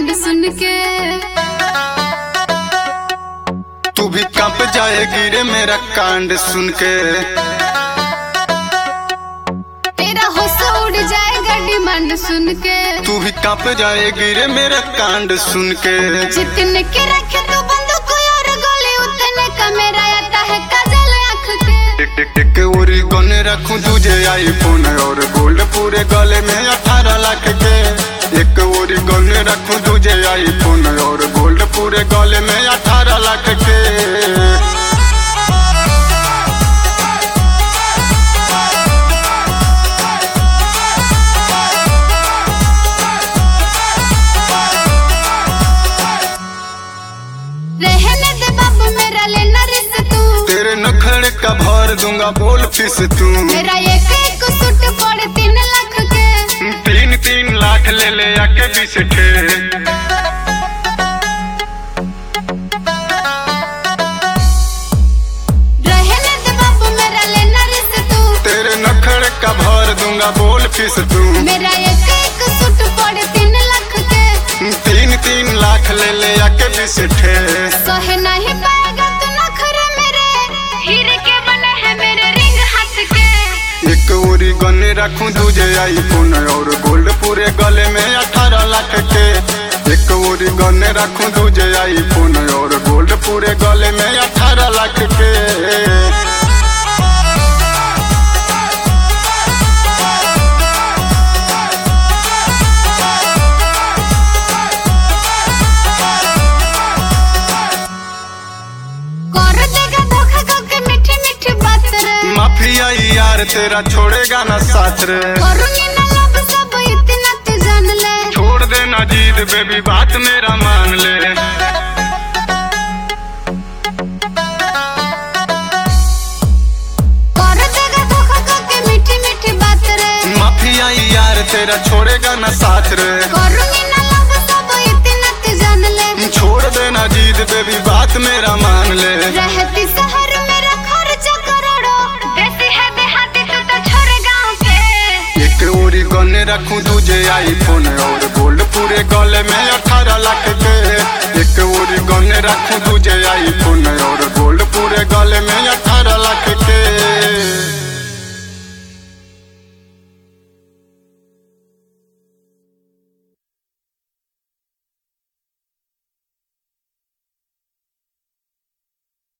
Demand सुन के तू भी कांप जाएगी रे मेरा कांड सुन के। तेरा होश उड़ जाएगा डिमांड सुन के। तू भी कांप जाएगी रे मेरा कांड सुन के। जितने के रखे तू बंदूक और गोली उतने का मेरा आता है काजल आँख के। एक ओरी गने रखूं तुझे आईफोन और गोल्ड पूरे गले में 18 लाख के। एक ओरी गने रखूं तुझे आईफोन और गोल्ड पूरे गले में 18 लाख के। रहने दे बाबू मेरा लेना रिस्क तू। तेरे नखरे का भर दूंगा बोल फीस तू। मेरा एक एक सूट पड़े 3 लाख के। 3 लाख ले ले आके 20 ठे। रहने दे बाबू मेरा लेना रिस्क तू। तेरे नखरे का भर दूंगा बोल फीस तू। मेरा एक एक सूट पड़े 3 लाख के। 3 लाख ले ले आके 20 ठे। सहे नहीं पाएगा तू नखरे मेरे। हीरे के बने हैं मेरे रिंग हाथ के। एक ओरी गने रखूं तुझे आईफोन और गोल्ड पूरे गले में 18 लाख के। एक ओरी गने रखूं तुझे आईफोन और गोल्ड पूरे गले में 18 लाख के। कर देगा धोखा करके मीठी मीठी बात रे। माफिया यार तेरा छोड़ेगा ना साथ रे। करूंगी ना लब सब इतना तू जान ले। छोड़ देना जीत बेबी बात मेरा मान ले। कर देगा धोखा करके मीठी मीठी बात रे। माफिया यार तेरा छोड़ेगा ना साथ रे। करूंगी ना लब सब इतना तू जान ले। छोड़ देना जीत बेबी बात मेरा मान ले। रहती शहर मेरा खर्चा करोड़ों। देसी है देहाती तू तो छोड़ गाँव के। एक ओरी गने रखूं तुझे आईफोन और गोल्ड पूरे गले में 18 लाख के। एक ओरी गने रखूं तुझे आईफोन और गोल्ड पूरे गले में